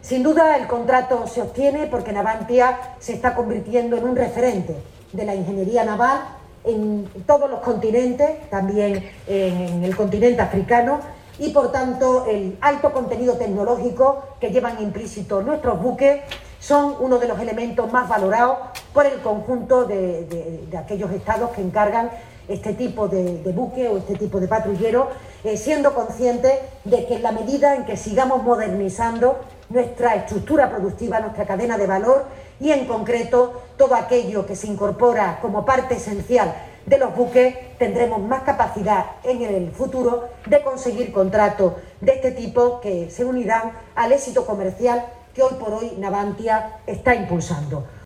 Sin duda el contrato se obtiene porque Navantia se está convirtiendo en un referente de la ingeniería naval en todos los continentes, también en el continente africano, y por tanto el alto contenido tecnológico que llevan implícito nuestros buques son uno de los elementos más valorados por el conjunto de aquellos estados que encargan este tipo de buque o este tipo de patrullero, siendo conscientes de que en la medida en que sigamos modernizando nuestra estructura productiva, nuestra cadena de valor y en concreto todo aquello que se incorpora como parte esencial de los buques, tendremos más capacidad en el futuro de conseguir contratos de este tipo que se unirán al éxito comercial que hoy por hoy Navantia está impulsando.